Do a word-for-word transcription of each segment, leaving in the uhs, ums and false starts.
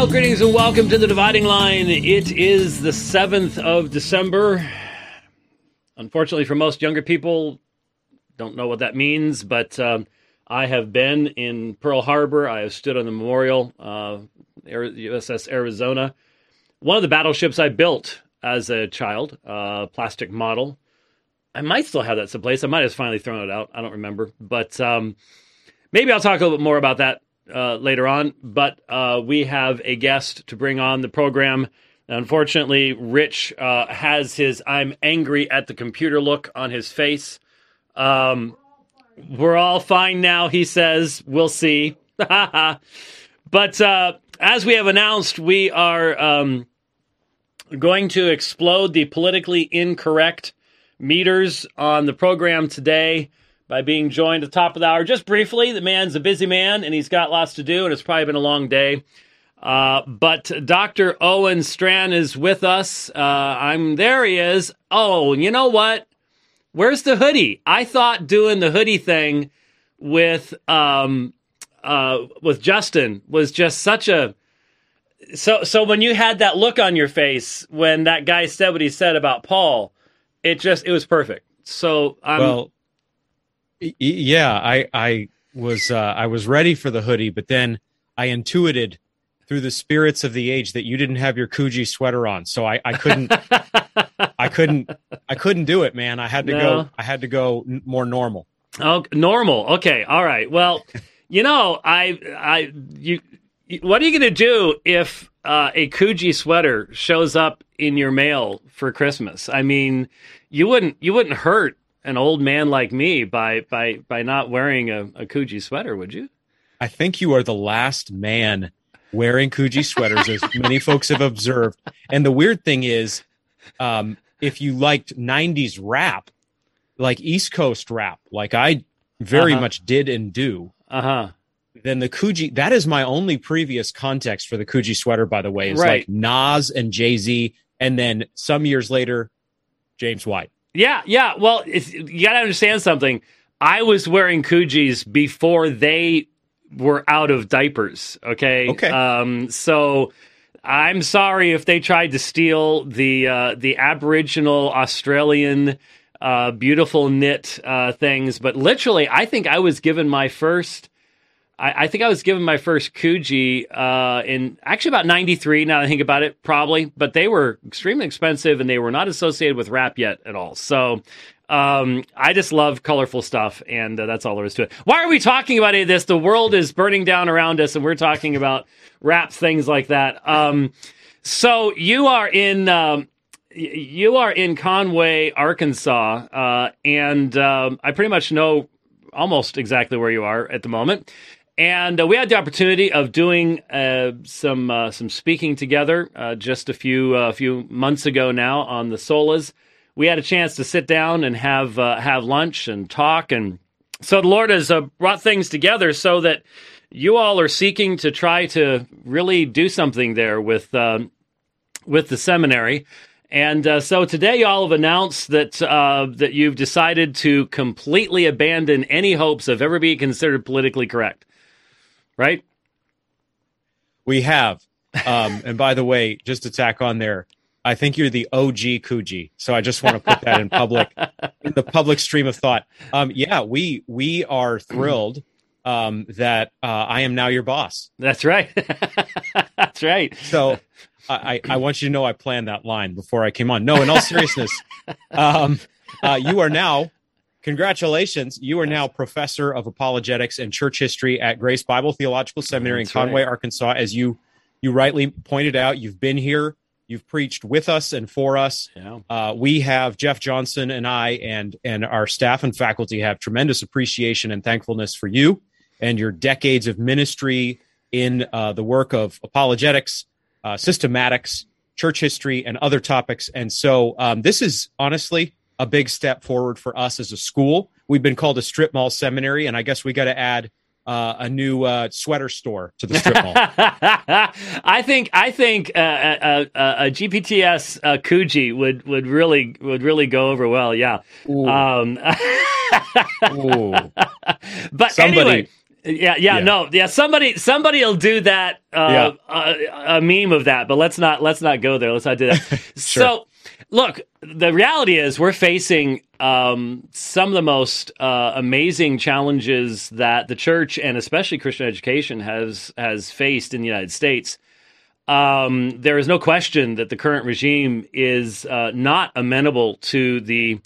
Greetings and welcome to the Dividing Line. It is the seventh of December. Unfortunately for most younger people, don't know what that means, but um, I have been in Pearl Harbor. I have stood on the memorial, uh, U S S Arizona. One of the battleships I built as a child, uh, plastic model. I might still have that someplace. I might have finally thrown it out. I don't remember. But um, maybe I'll talk a little bit more about that Uh, later on, but uh, we have a guest to bring on the program. Unfortunately, Rich uh, has his I'm angry at the computer look on his face. Um, we're all fine now, he says. We'll see. But uh, as we have announced, we are um, going to explode the politically incorrect meters on the program today by being joined at the top of the hour. Just briefly, the man's a busy man, and he's got lots to do, and it's probably been a long day. Uh, but Doctor Owen Strachan is with us. Uh, I'm there he is. Oh, you know what? Where's the hoodie? I thought doing the hoodie thing with um, uh, with Justin was just such a... So, so when you had that look on your face when that guy said what he said about Paul, it just, it was perfect. So I'm... Well, yeah, I I was uh, I was ready for the hoodie, but then I intuited through the spirits of the age that you didn't have your Coogee sweater on, so I, I couldn't I couldn't I couldn't do it, man. I had to No. go I had to go n- more normal. Oh, normal. Okay, all right. Well, you know, I I you, what are you going to do if uh, a Coogee sweater shows up in your mail for Christmas? I mean, you wouldn't you wouldn't hurt an old man like me by by by not wearing a, a Coogee sweater, would you? I think you are the last man wearing Coogee sweaters, as many folks have observed. And the weird thing is, um, if you liked nineties rap, like East Coast rap, like I very Uh-huh. much did and do, Uh-huh. then the Coogee, that is my only previous context for the Coogee sweater, by the way, is Right. like Nas and Jay-Z, and then some years later, James White. Yeah, yeah. Well, it's, you got to understand something. I was wearing Coogees before they were out of diapers. Okay. Okay. Um, so I'm sorry if they tried to steal the uh, the Aboriginal Australian uh, beautiful knit uh, things, but literally, I think I was given my first. I, I think I was given my first Coogee uh, in actually about ninety-three, now that I think about it, probably. But they were extremely expensive, and they were not associated with rap yet at all. So um, I just love colorful stuff, and uh, that's all there is to it. Why are we talking about any of this? The world is burning down around us, and we're talking about rap things like that. Um, so you are in... Um, y- you are in Conway, Arkansas, uh, and um, I pretty much know almost exactly where you are at the moment. And uh, we had the opportunity of doing uh, some uh, some speaking together uh, just a few uh, few months ago now on the Solas. We had a chance to sit down and have uh, have lunch and talk, and so the Lord has uh, brought things together so that you all are seeking to try to really do something there with uh, with the seminary. And uh, so today, y'all have announced that uh, that you've decided to completely abandon any hopes of ever being considered politically correct. Right? We have. Um, and by the way, just to tack on there, I think you're the O G Coogee. So I just want to put that in public, in the public stream of thought. Um, yeah, we we are thrilled um, that uh, I am now your boss. That's right. That's right. So I, I want you to know I planned that line before I came on. No, in all seriousness, um, uh, you are now, congratulations, you are now professor of apologetics and church history at Grace Bible Theological Seminary That's in Conway, right. Arkansas. As you you rightly pointed out, you've been here, you've preached with us and for us. Yeah. Uh, we have, Jeff Johnson and I and and our staff and faculty have tremendous appreciation and thankfulness for you and your decades of ministry in uh, the work of apologetics, uh, systematics, church history, and other topics. And so um, this is honestly a big step forward for us as a school. We've been called a strip mall seminary, and I guess we got to add uh, a new uh, sweater store to the strip mall. I think I think uh, a, a, a G P T S uh, Coogee would, would really would really go over well. Yeah. Ooh. Um, Ooh. but Somebody, anyway, Yeah, yeah, yeah, no, yeah. Somebody, somebody will do that. Uh, yeah. a, a meme of that, but let's not let's not go there. Let's not do that. Sure. So, look, the reality is we're facing um, some of the most uh, amazing challenges that the church and especially Christian education has has faced in the United States. Um, there is no question that the current regime is uh, not amenable to the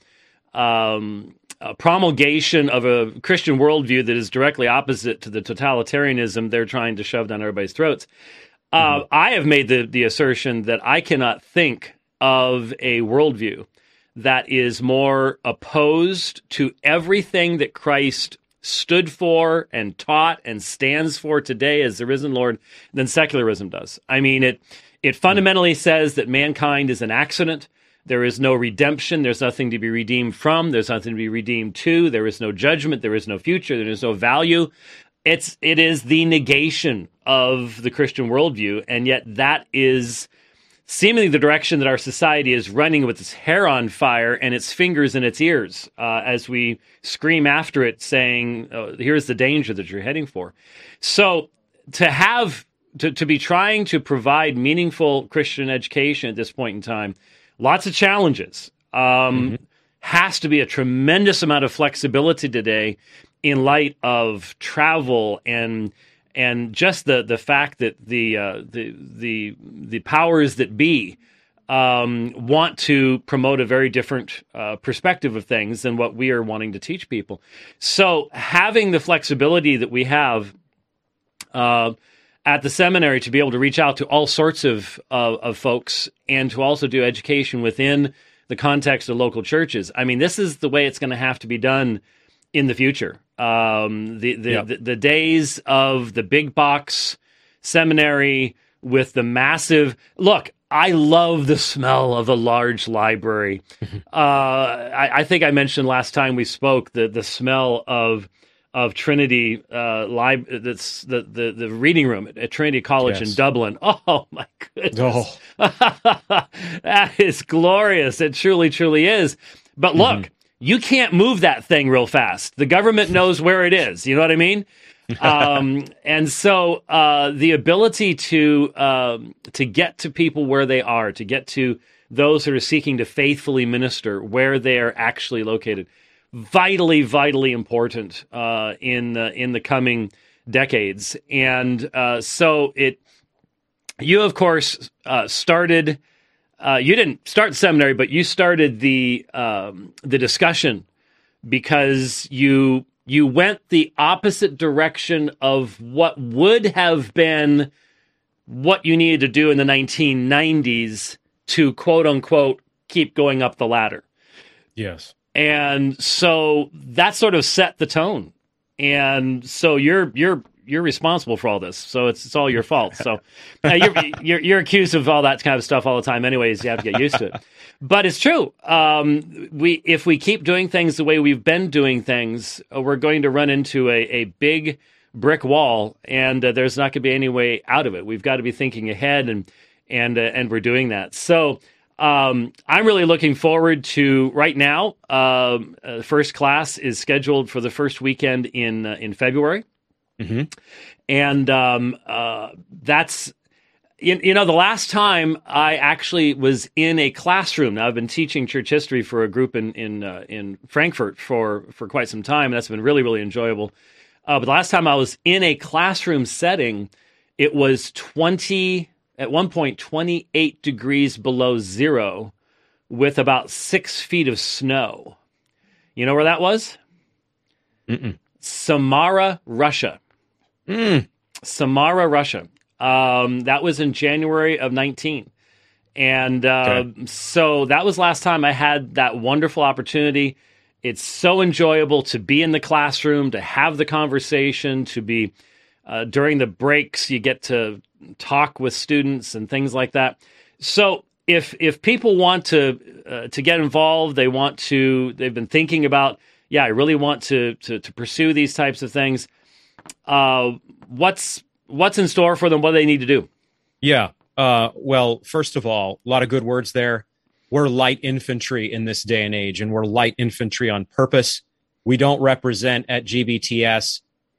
um, uh, promulgation of a Christian worldview that is directly opposite to the totalitarianism they're trying to shove down everybody's throats. Uh, mm-hmm. I have made the, the assertion that I cannot think of a worldview that is more opposed to everything that Christ stood for and taught and stands for today as the risen Lord than secularism does. I mean, it it fundamentally says that mankind is an accident. There is no redemption. There's nothing to be redeemed from. There's nothing to be redeemed to. There is no judgment. There is no future. There is no value. It's it is the negation of the Christian worldview, and yet that is seemingly the direction that our society is running with its hair on fire and its fingers in its ears uh, as we scream after it saying, oh, here's the danger that you're heading for. So to have, to, to be trying to provide meaningful Christian education at this point in time, lots of challenges, um, mm-hmm. has to be a tremendous amount of flexibility today in light of travel and And just the the fact that the uh, the the the powers that be um, want to promote a very different uh, perspective of things than what we are wanting to teach people. So having the flexibility that we have uh, at the seminary to be able to reach out to all sorts of, of of folks and to also do education within the context of local churches. I mean, this is the way it's going to have to be done in the future. Um, the the, yep. the the days of the big box seminary with the massive look. I love the smell of a large library. uh, I, I think I mentioned last time we spoke the the smell of of Trinity uh, lib- that's the, the the reading room at, at Trinity College yes. in Dublin. Oh my goodness, oh. That is glorious. It truly, truly is. But look. Mm-hmm. You can't move that thing real fast. The government knows where it is. You know what I mean? um, and so uh, the ability to um, to get to people where they are, to get to those who are seeking to faithfully minister where they are actually located, vitally, vitally important uh, in the, in the coming decades. And uh, so it, you of course uh, started. Uh, you didn't start the seminary, but you started the um, the discussion because you you went the opposite direction of what would have been what you needed to do in the nineteen nineties to quote unquote keep going up the ladder. Yes, and so that sort of set the tone, and so you're you're. You're responsible for all this, so it's it's all your fault. So uh, you're, you're you're accused of all that kind of stuff all the time. Anyways, you have to get used to it. But it's true. Um, we if we keep doing things the way we've been doing things, uh, we're going to run into a, a big brick wall, and uh, there's not going to be any way out of it. We've got to be thinking ahead, and and uh, and we're doing that. So um, I'm really looking forward to right now. Um, uh, first class is scheduled for the first weekend in uh, in February. Mm-hmm. And um, uh, that's, you, you know, the last time I actually was in a classroom. Now, I've been teaching church history for a group in in uh, in Frankfurt for, for quite some time. And that's been really, really enjoyable. Uh, but the last time I was in a classroom setting, it was twenty, at one point, twenty-eight degrees below zero with about six feet of snow. You know where that was? Mm-mm. Samara, Russia. Mm. Samara, Russia. Um, that was in January of nineteen. And uh, okay. so that was last time I had that wonderful opportunity. It's so enjoyable to be in the classroom, to have the conversation, to be uh, during the breaks, you get to talk with students and things like that. So if if people want to uh, to get involved, they want to, they've been thinking about, yeah, I really want to to, to pursue these types of things. Uh, what's what's in store for them? What do they need to do? Yeah. Uh, well, first of all, a lot of good words there. We're light infantry in this day and age, and we're light infantry on purpose. We don't represent at G B T S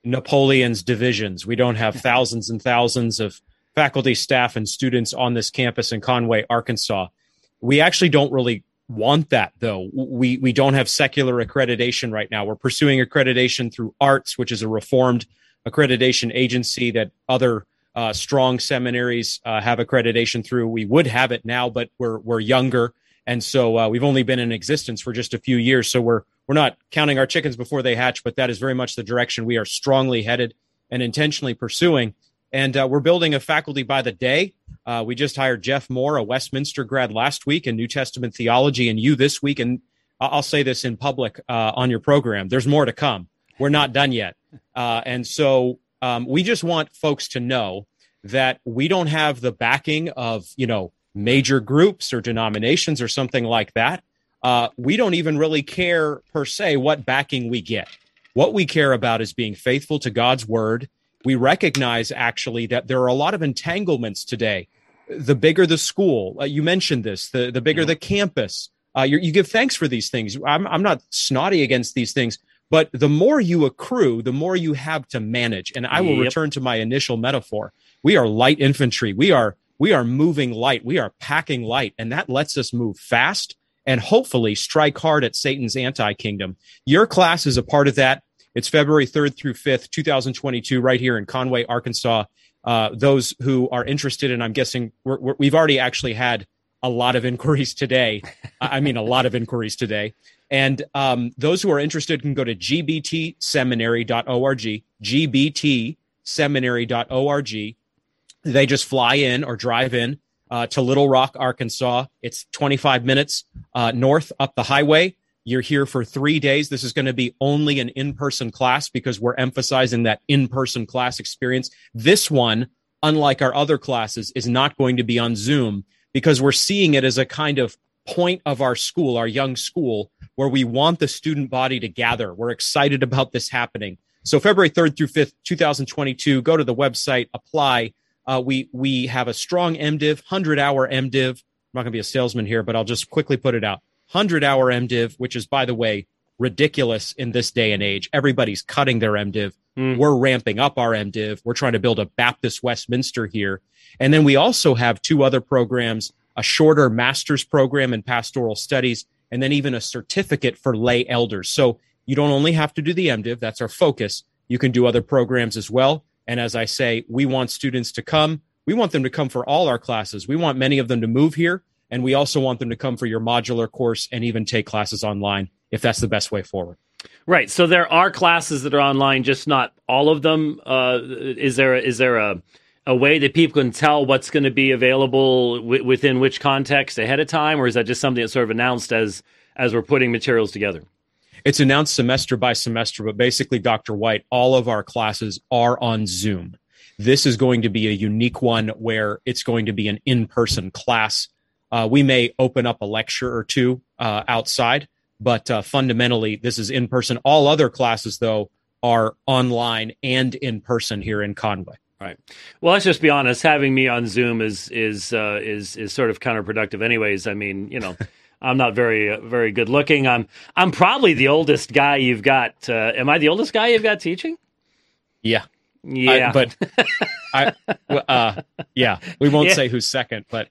Napoleon's divisions. We don't have thousands and thousands of faculty, staff, and students on this campus in Conway, Arkansas. We actually don't really want that, though. We we don't have secular accreditation right now. We're pursuing accreditation through ARTS, which is a reformed accreditation agency that other uh, strong seminaries uh, have accreditation through. We would have it now, but we're we're younger, and so uh, we've only been in existence for just a few years. So we're we're not counting our chickens before they hatch, but that is very much the direction we are strongly headed and intentionally pursuing. And uh, we're building a faculty by the day. Uh, we just hired Jeff Moore, a Westminster grad last week in New Testament theology, and you this week. And I'll say this in public uh, on your program. There's more to come. We're not done yet. Uh, and so um, we just want folks to know that we don't have the backing of, you know, major groups or denominations or something like that. Uh, we don't even really care per se what backing we get. What we care about is being faithful to God's word. We recognize actually that there are a lot of entanglements today. The bigger the school, uh, you mentioned this, the, the bigger the campus, uh, you, you give thanks for these things. I'm, I'm not snotty against these things, but the more you accrue, the more you have to manage. And I will yep. return to my initial metaphor. We are light infantry. We are, we are moving light. We are packing light, and that lets us move fast and hopefully strike hard at Satan's anti-kingdom. Your class is a part of that. It's February third through fifth, two thousand twenty-two, right here in Conway, Arkansas. Uh, those who are interested, and I'm guessing we're, we're, we've already actually had a lot of inquiries today. I mean, a lot of inquiries today. And um, those who are interested can go to g b t seminary dot org, g b t seminary dot org. They just fly in or drive in uh, to Little Rock, Arkansas. It's twenty-five minutes uh, north up the highway. You're here for three days. This is going to be only an in-person class because we're emphasizing that in-person class experience. This one, unlike our other classes, is not going to be on Zoom because we're seeing it as a kind of point of our school, our young school, where we want the student body to gather. We're excited about this happening. So February third through fifth, two thousand twenty-two, go to the website, apply. Uh, we we have a strong MDiv, one hundred hour MDiv. I'm not going to be a salesman here, but I'll just quickly put it out. one hundred hour MDiv, which is, by the way, ridiculous in this day and age. Everybody's cutting their MDiv. Mm. We're ramping up our MDiv. We're trying to build a Baptist Westminster here. And then we also have two other programs, a shorter master's program in pastoral studies, and then even a certificate for lay elders. So you don't only have to do the MDiv. That's our focus. You can do other programs as well. And as I say, we want students to come. We want them to come for all our classes. We want many of them to move here. And we also want them to come for your modular course and even take classes online if that's the best way forward. Right. So there are classes that are online, just not all of them. Uh, is there is there a, a way that people can tell what's going to be available w- within which context ahead of time? Or is that just something that's sort of announced as as we're putting materials together? It's announced semester by semester, but basically, Doctor White, all of our classes are on Zoom. This is going to be a unique one where it's going to be an in-person class. Uh, we may open up a lecture or two uh, outside, but uh, fundamentally, this is in person. All other classes, though, are online and in person here in Conway. Right. Well, let's just be honest. Having me on Zoom is is uh, is is sort of counterproductive, anyways. I mean, you know, I'm not very uh, very good looking. I'm I'm probably the oldest guy you've got. Uh, am I the oldest guy you've got teaching? Yeah. Yeah, I, but I, uh, yeah, we won't yeah. say who's second, but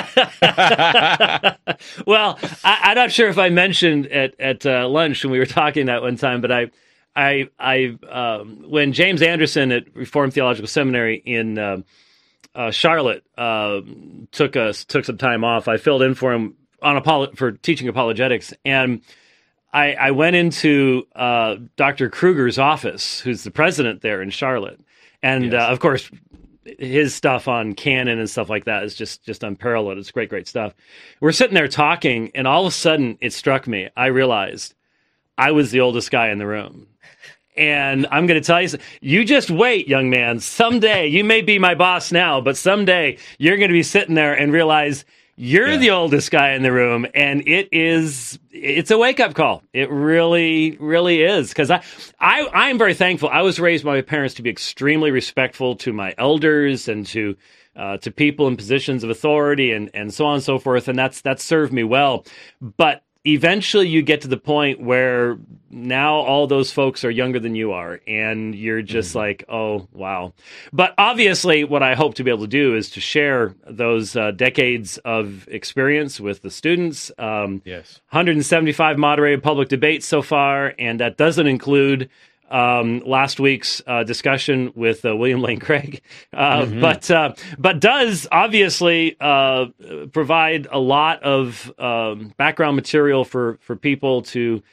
well, I, I'm not sure if I mentioned at at uh, lunch when we were talking that one time, but I, I, I, um, when James Anderson at Reformed Theological Seminary in uh, uh, Charlotte uh, took us took some time off, I filled in for him on apolo- for teaching apologetics, and I, I went into uh, Doctor Kruger's office, who's the president there in Charlotte. And, yes. uh, of course, his stuff on canon and stuff like that is just, just unparalleled. It's great, great stuff. We're sitting there talking, and all of a sudden it struck me. I realized I was the oldest guy in the room. And I'm going to tell you, you just wait, young man. Someday, you may be my boss now, but someday you're going to be sitting there and realize you're yeah. the oldest guy in the room, and it is, it's a wake-up call. It really, really is. Because I, I, I'm very thankful. I was raised by my parents to be extremely respectful to my elders and to uh, to people in positions of authority and, and so on and so forth, and that's that's served me well. But eventually you get to the point where now all those folks are younger than you are, and you're just mm-hmm. like, oh, wow. But obviously, what I hope to be able to do is to share those uh, decades of experience with the students. Um, yes. one hundred seventy-five moderated public debates so far, and that doesn't include Um, last week's uh, discussion with uh, William Lane Craig, uh, mm-hmm. but uh, but does obviously uh, provide a lot of um, background material for for people to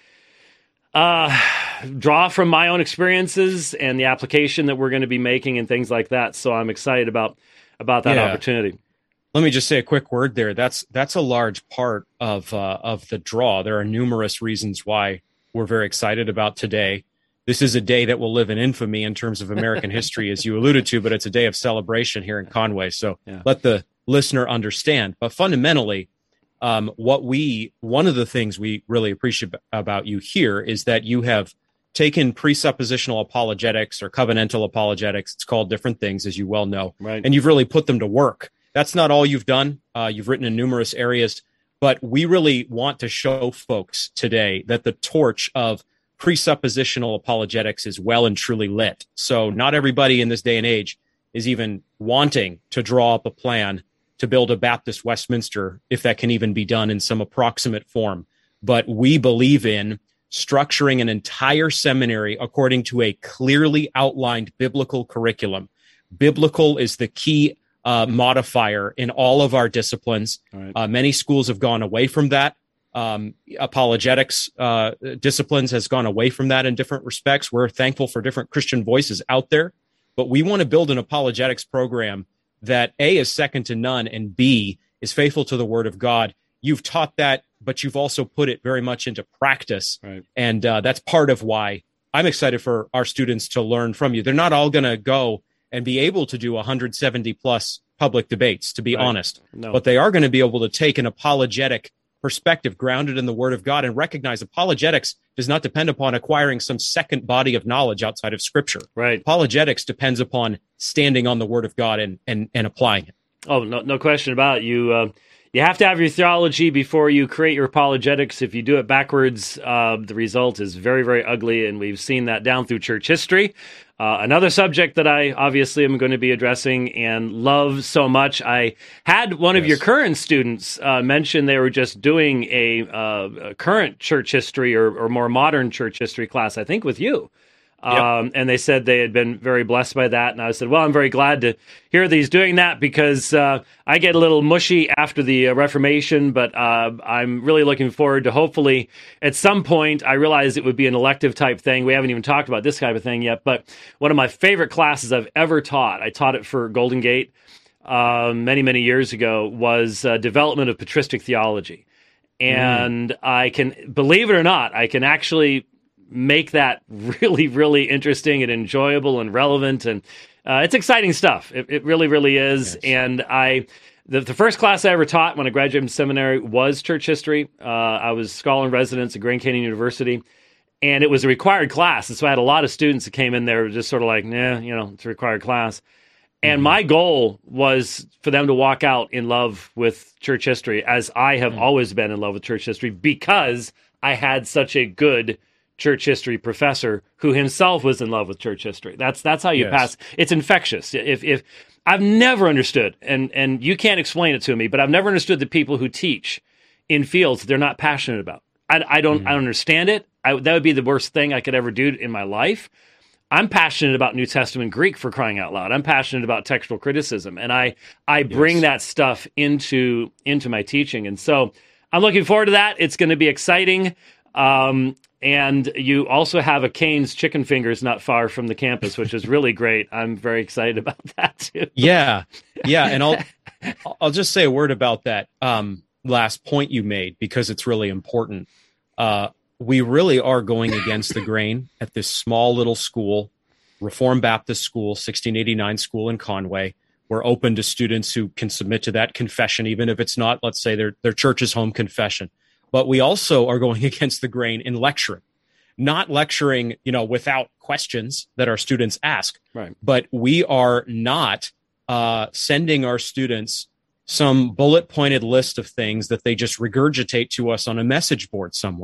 uh, draw from my own experiences and the application that we're going to be making and things like that. So I'm excited about about that yeah. opportunity. Let me just say a quick word there. That's that's a large part of uh, of the draw. There are numerous reasons why we're very excited about today. This is a day that will live in infamy in terms of American history, as you alluded to, but it's a day of celebration here in Conway. So yeah. let the listener understand. But fundamentally, um, what we one of the things we really appreciate about you here is that you have taken presuppositional apologetics or covenantal apologetics. It's called different things, as you well know, right. and you've really put them to work. That's not all you've done. Uh, you've written in numerous areas, but we really want to show folks today that the torch of presuppositional apologetics is well and truly lit. So not everybody in this day and age is even wanting to draw up a plan to build a Baptist Westminster, if that can even be done in some approximate form. But we believe in structuring an entire seminary according to a clearly outlined biblical curriculum. Biblical is the key uh, modifier in all of our disciplines. All right. Uh, many schools have gone away from that. Um, apologetics uh, disciplines has gone away from that in different respects. We're thankful for different Christian voices out there, but we want to build an apologetics program that A, is second to none, and B, is faithful to the Word of God. You've taught that, but you've also put it very much into practice. Right. And uh, that's part of why I'm excited for our students to learn from you. They're not all going to go and be able to do one hundred seventy plus public debates, to be right. honest, no. but they are going to be able to take an apologetic perspective grounded in the Word of God and recognize apologetics does not depend upon acquiring some second body of knowledge outside of Scripture. Right. Apologetics depends upon standing on the Word of God and and, and applying it. Oh, no, no question about it. You uh, you have to have your theology before you create your apologetics. If you do it backwards, uh, the result is very, very ugly, and we've seen that down through church history. Uh, another subject that I obviously am going to be addressing and love so much. I had one of yes. your current students uh, mention they were just doing a, uh, a current church history or, or more modern church history class, I think, with you. Yep. Um, and they said they had been very blessed by that. And I said, well, I'm very glad to hear that he's doing that because uh, I get a little mushy after the uh, Reformation, but uh, I'm really looking forward to hopefully at some point, I realize it would be an elective type thing. We haven't even talked about this type of thing yet, but one of my favorite classes I've ever taught, I taught it for Golden Gate uh, many, many years ago, was uh, development of patristic theology. And mm. I can, believe it or not, I can actually make that really, really interesting and enjoyable and relevant. And uh, it's exciting stuff. It, it really, really is. Yes. And I, the, the first class I ever taught when I graduated from seminary was church history. Uh, I was scholar in residence at Grand Canyon University, and it was a required class. And so I had a lot of students that came in there just sort of like, nah, you know, it's a required class. And mm-hmm. my goal was for them to walk out in love with church history, as I have mm-hmm. always been in love with church history, because I had such a good church history professor who himself was in love with church history. That's that's how you yes. pass. It's infectious. If if I've never understood, and and you can't explain it to me, but I've never understood the people who teach in fields they're not passionate about. I, I don't mm. I don't understand it. I, that would be the worst thing I could ever do in my life. I'm passionate about New Testament Greek, for crying out loud. I'm passionate about textual criticism, and I I bring yes. that stuff into into my teaching, and so I'm looking forward to that. It's going to be exciting. Um, and you also have a Cane's Chicken Fingers not far from the campus, which is really great. I'm very excited about that too. Yeah, yeah, and I'll I'll just say a word about that um, last point you made because it's really important. Uh, we really are going against the grain at this small little school, Reformed Baptist School, sixteen eighty-nine school in Conway. We're open to students who can submit to that confession, even if it's not, let's say, their their church's home confession. But we also are going against the grain in lecturing, not lecturing, you know, without questions that our students ask. Right. But we are not uh, sending our students some bullet pointed list of things that they just regurgitate to us on a message board somewhere.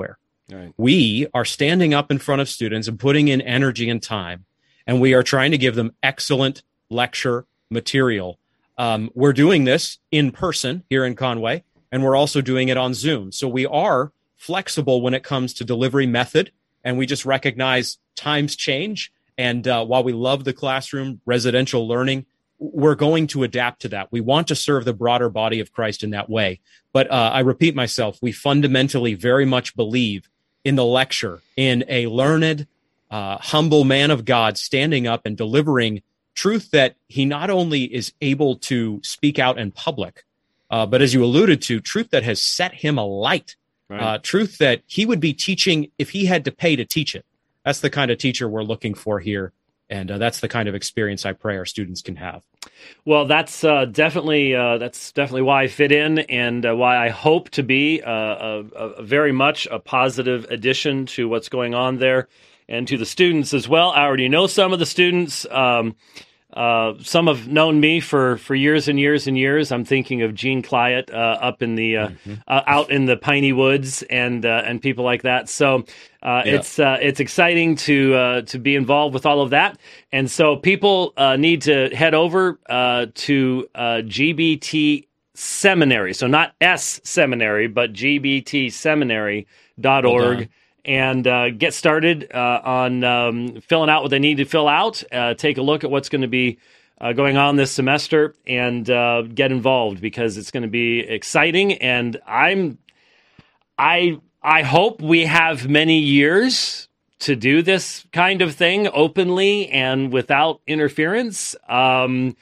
Right. We are standing up in front of students and putting in energy and time, and we are trying to give them excellent lecture material. Um, we're doing this in person here in Conway, and we're also doing it on Zoom. So we are flexible when it comes to delivery method, and we just recognize times change. And uh, while we love the classroom, residential learning, we're going to adapt to that. We want to serve the broader body of Christ in that way. But uh, I repeat myself, we fundamentally very much believe in the lecture, in a learned, uh, humble man of God standing up and delivering truth that he not only is able to speak out in public, uh, but as you alluded to, truth that has set him alight, right. uh, truth that he would be teaching if he had to pay to teach it. That's the kind of teacher we're looking for here. And uh, that's the kind of experience I pray our students can have. Well, that's uh, definitely uh, that's definitely why I fit in, and uh, why I hope to be uh, a, a very much a positive addition to what's going on there, and to the students as well. I already know some of the students. Um, uh, some have known me for, for years and years and years. I'm thinking of Gene Clyott uh, up in the uh, mm-hmm. uh, out in the piney woods, and uh, and people like that. So. Uh, yeah. It's uh, it's exciting to uh, to be involved with all of that, and so people uh, need to head over uh, to uh, G B T Seminary, so not S Seminary, but G B T seminary dot org, well and uh, get started uh, on um, filling out what they need to fill out. Uh, take a look at what's going to be uh, going on this semester, and uh, get involved, because it's going to be exciting. And I'm I. I hope we have many years to do this kind of thing openly and without interference. Um,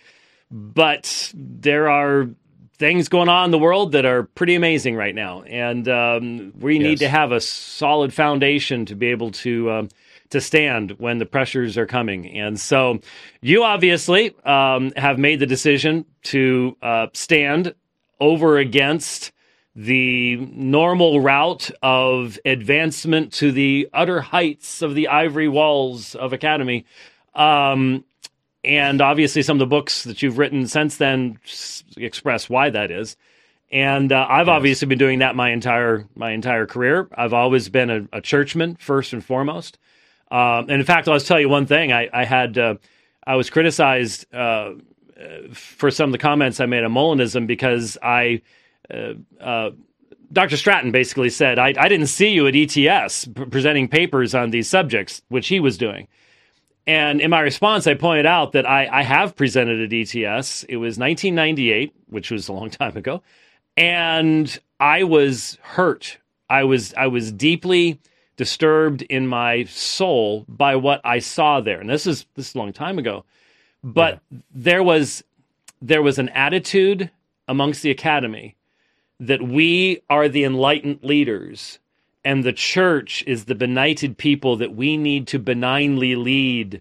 but there are things going on in the world that are pretty amazing right now. And um, we yes. need to have a solid foundation to be able to um, to stand when the pressures are coming. And so you obviously um, have made the decision to uh, stand over against the normal route of advancement to the utter heights of the ivory walls of Academy. Um, and obviously some of the books that you've written since then express why that is. And uh, I've yes. obviously been doing that my entire my entire career. I've always been a, a churchman, first and foremost. Um, and in fact, I'll just tell you one thing. I, I had uh, I was criticized uh, for some of the comments I made on Molinism, because I... Uh, uh, Doctor Stratton basically said, I, I didn't see you at E T S p- presenting papers on these subjects, which he was doing. And in my response, I pointed out that I, I have presented at E T S. It was nineteen ninety-eight, which was a long time ago. And I was hurt. I was I was deeply disturbed in my soul by what I saw there. And this is this is a long time ago. But yeah. there was there was an attitude amongst the Academy that we are the enlightened leaders, and the church is the benighted people that we need to benignly lead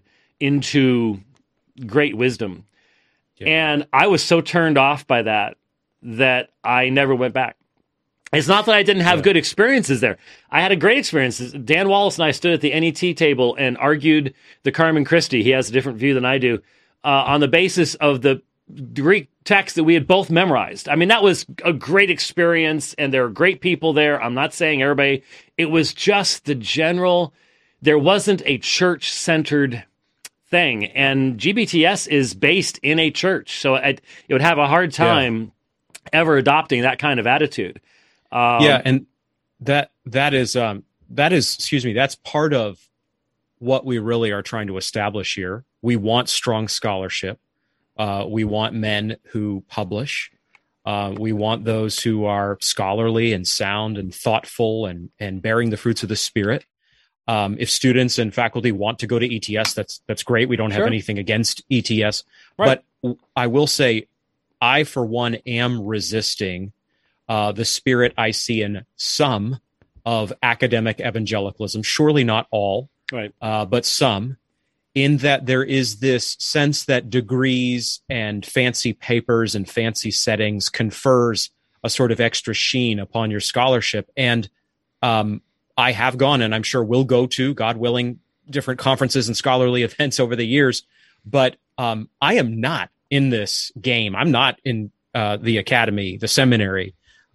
into great wisdom. Yeah. And I was so turned off by that, that I never went back. It's not that I didn't have yeah. good experiences there. I had a great experience. Dan Wallace and I stood at the N E T table and argued the Carmen Christi. He has a different view than I do, uh, on the basis of the Greek text that we had both memorized. I mean, that was a great experience, and there are great people there. I'm not saying everybody. It was just the general, there wasn't a church-centered thing. And G B T S is based in a church, so it, it would have a hard time yeah. ever adopting that kind of attitude. Um, yeah, and that that is um, that is excuse me, that's part of what we really are trying to establish here. We want strong scholarship. Uh, we want men who publish. Uh, we want those who are scholarly and sound and thoughtful and and bearing the fruits of the Spirit. Um, if students and faculty want to go to E T S, that's that's great. We don't have sure. anything against E T S. Right. But I will say, I, for one, am resisting uh, the spirit I see in some of academic evangelicalism. Surely not all, right? Uh, but some. In that there is this sense that degrees and fancy papers and fancy settings confers a sort of extra sheen upon your scholarship. And um, I have gone, and I'm sure will go to, God willing, different conferences and scholarly events over the years. But um, I am not in this game. I'm not in uh, the academy, the seminary,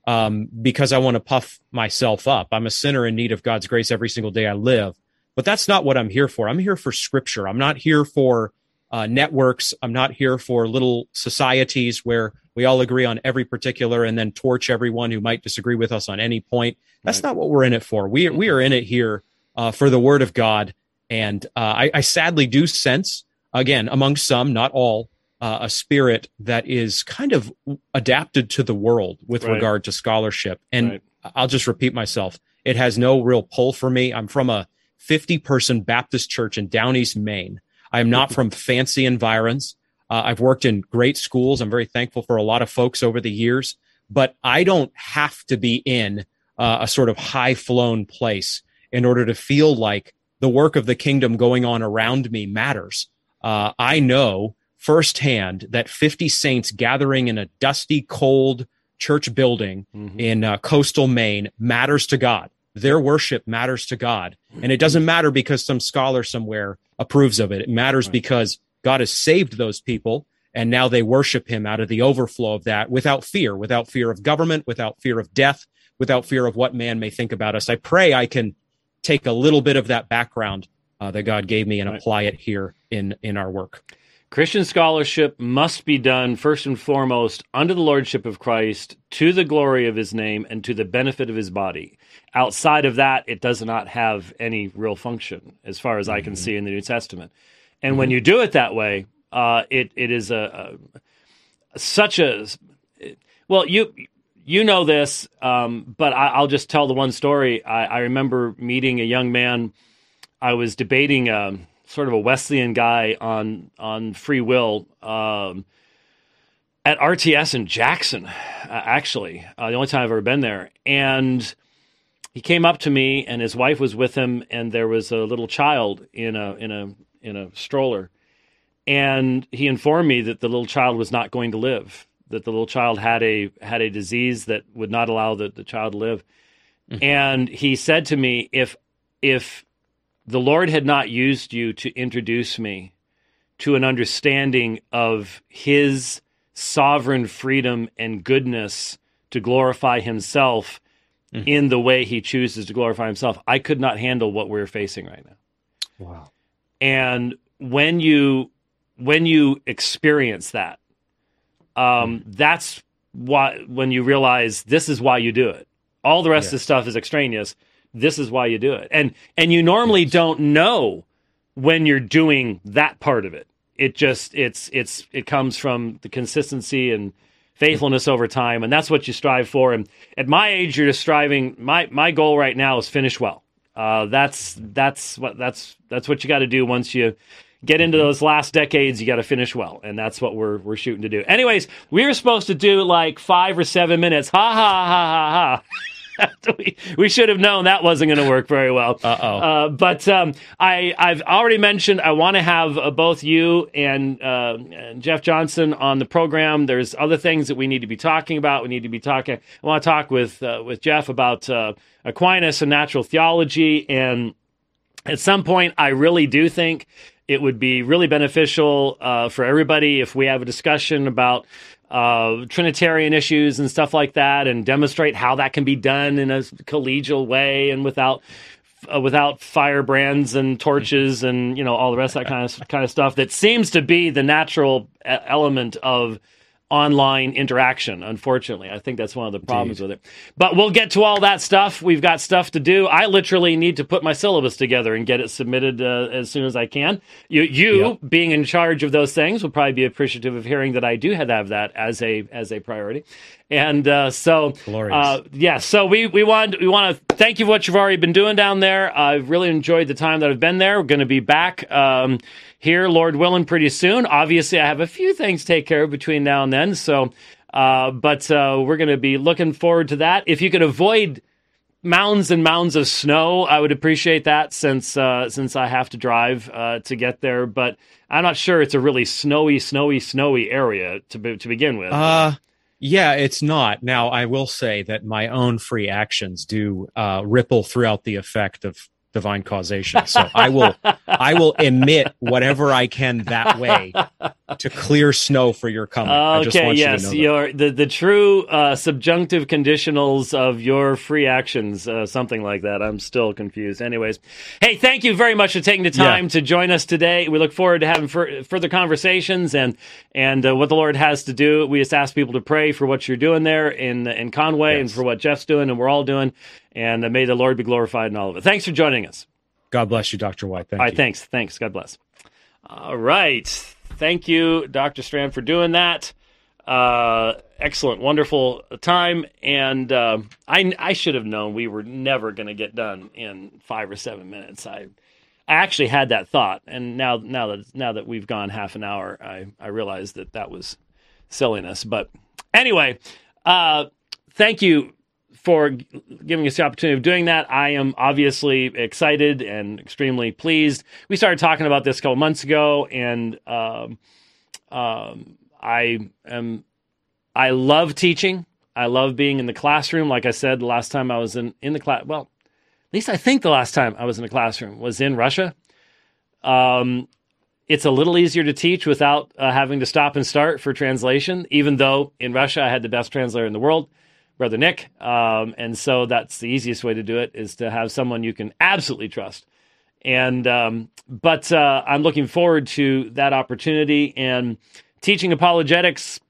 um, because I want to puff myself up. I'm a sinner in need of God's grace every single day I live. But that's not what I'm here for. I'm here for Scripture. I'm not here for uh, networks. I'm not here for little societies where we all agree on every particular and then torch everyone who might disagree with us on any point. That's right. Not what we're in it for. We, we are in it here uh, for the Word of God. And uh, I, I sadly do sense, again, among some, not all, uh, a spirit that is kind of adapted to the world with right. regard to scholarship. And right. I'll just repeat myself. It has no real pull for me. I'm from a fifty-person Baptist church in Down East, Maine. I am not from fancy environs. Uh, I've worked in great schools. I'm very thankful for a lot of folks over the years, but I don't have to be in uh, a sort of high-flown place in order to feel like the work of the kingdom going on around me matters. Uh, I know firsthand that fifty saints gathering in a dusty, cold church building mm-hmm. in uh, coastal Maine matters to God. Their worship matters to God. And it doesn't matter because some scholar somewhere approves of it. It matters right. because God has saved those people, and now they worship him out of the overflow of that without fear, without fear of government, without fear of death, without fear of what man may think about us. I pray I can take a little bit of that background uh, that God gave me and right. apply it here in, in our work. Christian scholarship must be done first and foremost under the lordship of Christ, to the glory of his name, and to the benefit of his body. Outside of that, it does not have any real function, as far as mm-hmm. I can see in the New Testament. And mm-hmm. when you do it that way, uh, it it is a, a such a well, you you know this, um, but I, I'll just tell the one story. I, I remember meeting a young man. I was debating. Um, sort of a Wesleyan guy on on free will um, at R T S in Jackson, uh, actually, uh, the only time I've ever been there. And he came up to me, and his wife was with him, and there was a little child in a in a in a stroller. And he informed me that the little child was not going to live, that the little child had a had a disease that would not allow the, the child to live. Mm-hmm. And he said to me, if if the Lord had not used you to introduce me to an understanding of his sovereign freedom and goodness to glorify himself mm-hmm. in the way he chooses to glorify himself, I could not handle what we're facing right now. Wow. And when you when you experience that, um, mm-hmm. that's why when you realize this is why you do it. All the rest yes. of the stuff is extraneous. This is why you do it. And and you normally yes. don't know when you're doing that part of it. It just it's it's it comes from the consistency and faithfulness over time, and that's what you strive for. And at my age, you're just striving. My my goal right now is finish well. Uh, that's that's what that's that's what you got to do once you get into those last decades. You got to finish well, and that's what we're we're shooting to do. Anyways, we were supposed to do like five or seven minutes. Ha ha ha ha ha. we, we should have known that wasn't going to work very well. Uh-oh. Uh, but um, I, I've already mentioned I want to have uh, both you and, uh, and Jeff Johnson on the program. There's other things that we need to be talking about. We need to be talking. I want to talk with uh, with Jeff about uh, Aquinas and natural theology. And at some point, I really do think it would be really beneficial uh, for everybody if we have a discussion about Uh, Trinitarian issues and stuff like that, and demonstrate how that can be done in a collegial way and without uh, without firebrands and torches and you know all the rest of that kind of kind of stuff that seems to be the natural element of online interaction. Unfortunately, I think that's one of the problems Indeed. with it. But we'll get to all that stuff. We've got stuff to do. I literally need to put my syllabus together and get it submitted uh, as soon as I can. You, you yep. being in charge of those things, will probably be appreciative of hearing that I do have, have that as a as a priority. And uh, so, uh, yeah. So we we want we want to thank you for what you've already been doing down there. I've really enjoyed the time that I've been there. We're going to be back um, here, Lord willing, pretty soon. Obviously, I have a few things to take care of between now and then. So, uh, but uh, we're going to be looking forward to that. If you could avoid mounds and mounds of snow, I would appreciate that, since uh, since I have to drive uh, to get there. But I'm not sure it's a really snowy, snowy, snowy area to be, to begin with. Uh Yeah, it's not. Now, I will say that my own free actions do uh, ripple throughout the effect of divine causation. So I will I will emit whatever I can that way to clear snow for your coming. Okay, I just want yes, you to know your the the true uh, subjunctive conditionals of your free actions, uh, something like that. I'm still confused. Anyways, hey, thank you very much for taking the time Yeah. to join us today. We look forward to having fur- further conversations and and uh, what the Lord has to do. We just ask people to pray for what you're doing there in in Conway Yes. and for what Jeff's doing and we're all doing. And uh, may the Lord be glorified in all of it. Thanks for joining us. God bless you, Doctor White. Thank All right, you. thanks. Thanks. God bless. All right. Thank you, Doctor Strand, for doing that. Uh, excellent, wonderful time. And uh, I, I should have known we were never going to get done in five or seven minutes. I, I actually had that thought, and now, now that now that we've gone half an hour, I, I realized that that was silliness. But anyway, uh, thank you for giving us the opportunity of doing that. I am obviously excited and extremely pleased. We started talking about this a couple months ago, and um, um, I am I love teaching. I love being in the classroom. Like I said, the last time I was in, in the class, well, at least I think the last time I was in a classroom was in Russia. Um, it's a little easier to teach without uh, having to stop and start for translation, even though in Russia I had the best translator in the world, Brother Nick. Um, and so that's the easiest way to do it, is to have someone you can absolutely trust. And um, but uh, I'm looking forward to that opportunity. And teaching apologetics,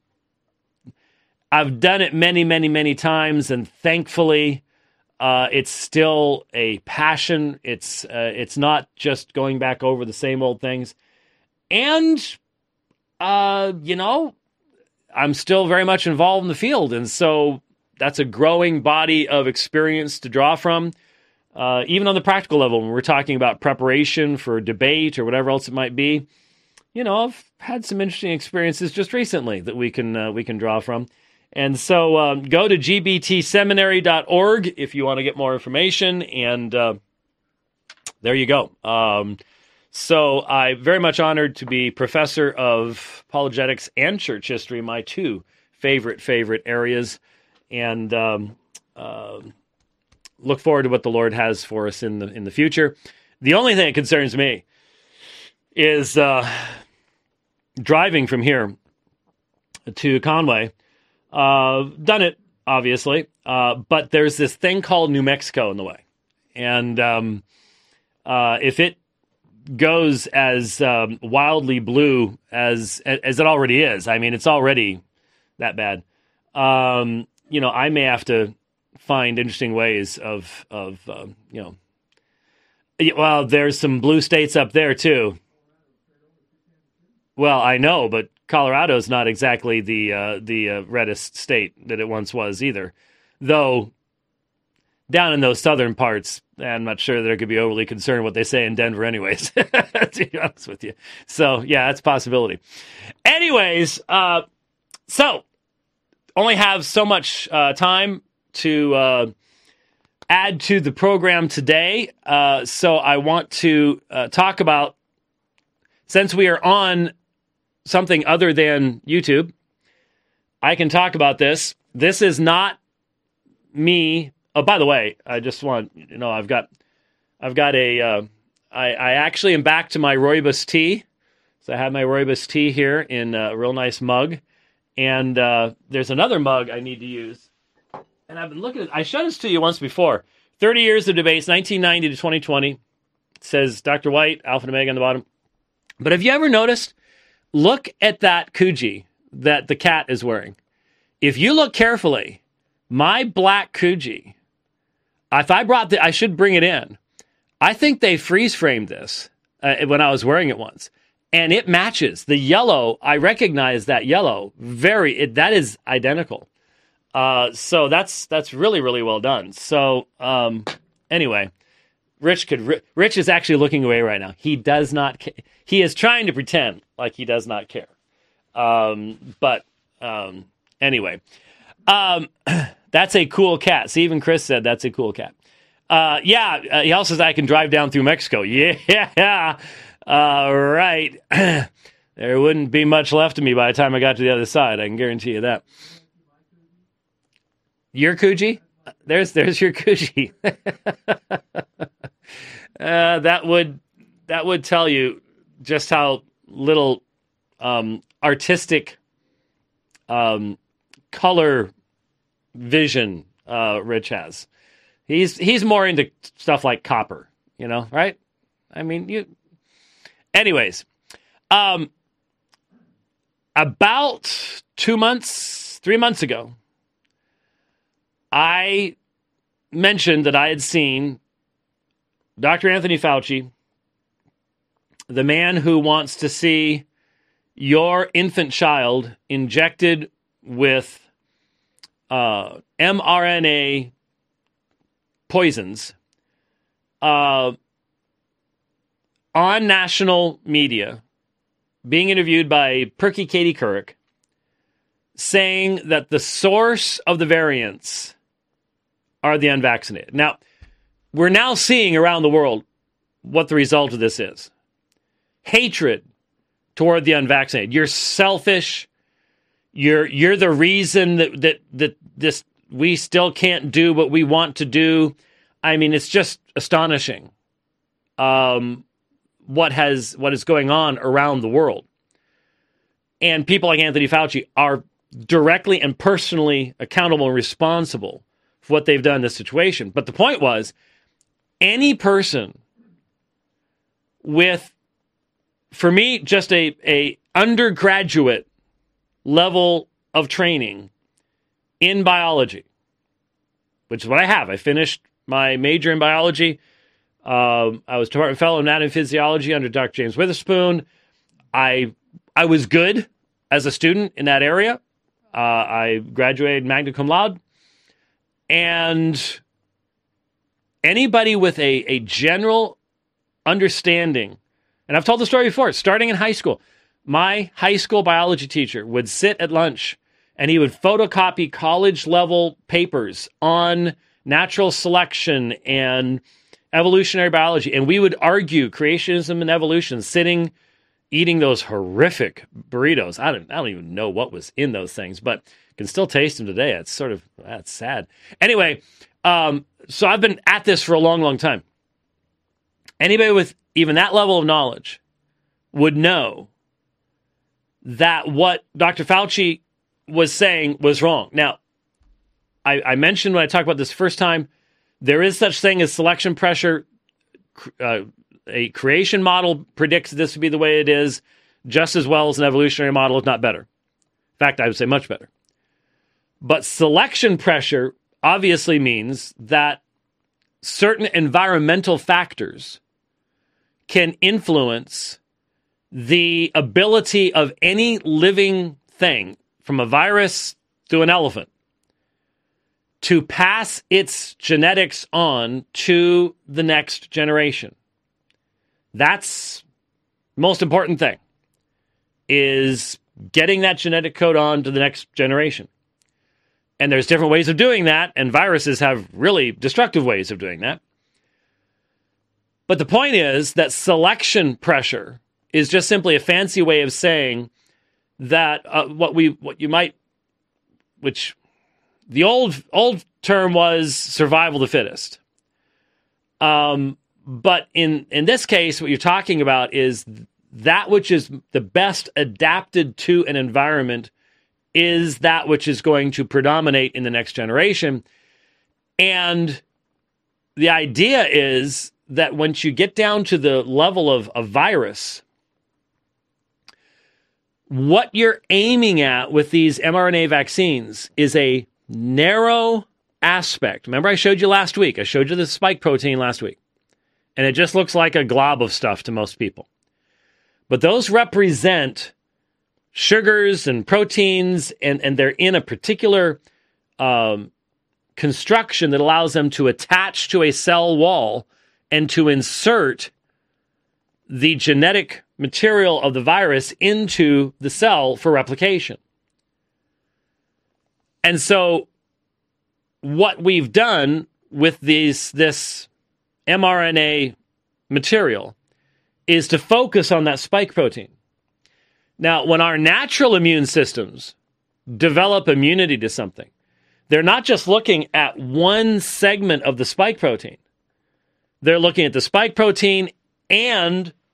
I've done it many, many, many times, and thankfully, uh, it's still a passion. It's uh, it's not just going back over the same old things. And uh, you know, I'm still very much involved in the field, and so that's a growing body of experience to draw from. Uh, even on the practical level, when we're talking about preparation for debate or whatever else it might be, you know, I've had some interesting experiences just recently that we can uh, we can draw from. And so um, go to g b t seminary dot org if you want to get more information. And uh, there you go. Um, so I'm very much honored to be professor of apologetics and church history, my two favorite, favorite areas. And um, uh, look forward to what the Lord has for us in the in the future. The only thing that concerns me is uh, driving from here to Conway. Uh, done it, obviously, uh, but there's this thing called New Mexico in the way. And um, uh, if it goes as um, wildly blue as as it already is, I mean, it's already that bad. Um, you know, I may have to find interesting ways of, of um, you know, well, there's some blue states up there too. Well, I know, but Colorado's not exactly the uh, the uh, reddest state that it once was either. Though, down in those southern parts, I'm not sure that I could be overly concerned what they say in Denver anyways, to be honest with you. So, yeah, that's a possibility. Anyways, uh, so, only have so much uh, time to uh, add to the program today. Uh, so I want to uh, talk about, since we are on something other than YouTube, I can talk about this. This is not me. Oh, by the way, I just want, you know, I've got, I've got a, uh, I, I actually am back to my rooibos tea. So I have my rooibos tea here in a real nice mug. And uh, there's another mug I need to use. And I've been looking at, I showed this to you once before. thirty years of debates, nineteen ninety to twenty twenty. It says Doctor White, Alpha and Omega on the bottom. But have you ever noticed, look at that kuji that the cat is wearing. If you look carefully, my black kuji, if I brought the, I should bring it in. I think they freeze framed this uh, when I was wearing it once. And it matches. The yellow, I recognize that yellow. Very, it, that is identical. Uh, so that's that's really, really well done. So um, anyway, Rich could. Rich is actually looking away right now. He does not. Ca- he is trying to pretend like he does not care. Um, but um, anyway, um, that's a cool cat. See, even Chris said that's a cool cat. Uh, yeah. Uh, he also says I can drive down through Mexico. Yeah. All right. There wouldn't be much left of me by the time I got to the other side. I can guarantee you that. Your kuji? There's there's your kuji. uh, that would that would tell you just how little um, artistic um, color vision uh, Rich has. He's he's more into stuff like copper, you know, right? I mean, you. Anyways, um, about two months, three months ago, I mentioned that I had seen Doctor Anthony Fauci, the man who wants to see your infant child injected with uh, mRNA poisons uh, on national media, being interviewed by Perky Katie Couric, saying that the source of the variants are the unvaccinated. Now, we're now seeing around the world what the result of this is. Hatred toward the unvaccinated. You're selfish. You're you're the reason that that that this we still can't do what we want to do. I mean, it's just astonishing. Um, what has what is going on around the world, and people like Anthony Fauci are directly and personally accountable and responsible for what they've done in this situation. But the point was, any person with, for me, just a, a undergraduate level of training in biology, which is what I have. I finished my major in biology. Um, I was Department Fellow in Anatomy and Physiology under Doctor James Witherspoon. I I was good as a student in that area. Uh, I graduated magna cum laude. And anybody with a, a general understanding, and I've told the story before, starting in high school, my high school biology teacher would sit at lunch and he would photocopy college-level papers on natural selection and evolutionary biology, and we would argue creationism and evolution, sitting, eating those horrific burritos. I don't, I don't even know what was in those things, but can still taste them today. It's sort of, that's sad. Anyway, um, so I've been at this for a long, long time. Anybody with even that level of knowledge would know that what Doctor Fauci was saying was wrong. Now, I, I mentioned when I talked about this first time, there is such thing as selection pressure. Uh, a creation model predicts this to be the way it is just as well as an evolutionary model, if not better. In fact, I would say much better. But selection pressure obviously means that certain environmental factors can influence the ability of any living thing, from a virus to an elephant, to pass its genetics on to the next generation. That's the most important thing, is getting that genetic code on to the next generation. And there's different ways of doing that, and viruses have really destructive ways of doing that. But the point is that selection pressure is just simply a fancy way of saying that uh, what we, what you might, which the old old term was survival of the fittest. Um, but in in this case, what you're talking about is that which is the best adapted to an environment is that which is going to predominate in the next generation. And the idea is that once you get down to the level of a virus, what you're aiming at with these mRNA vaccines is a narrow aspect. Remember I showed you last week, I showed you the spike protein last week, and it just looks like a glob of stuff to most people. But those represent sugars and proteins, and, and they're in a particular um, construction that allows them to attach to a cell wall and to insert the genetic material of the virus into the cell for replication. And so what we've done with these this mRNA material is to focus on that spike protein. Now, when our natural immune systems develop immunity to something, they're not just looking at one segment of the spike protein. They're looking at the spike protein and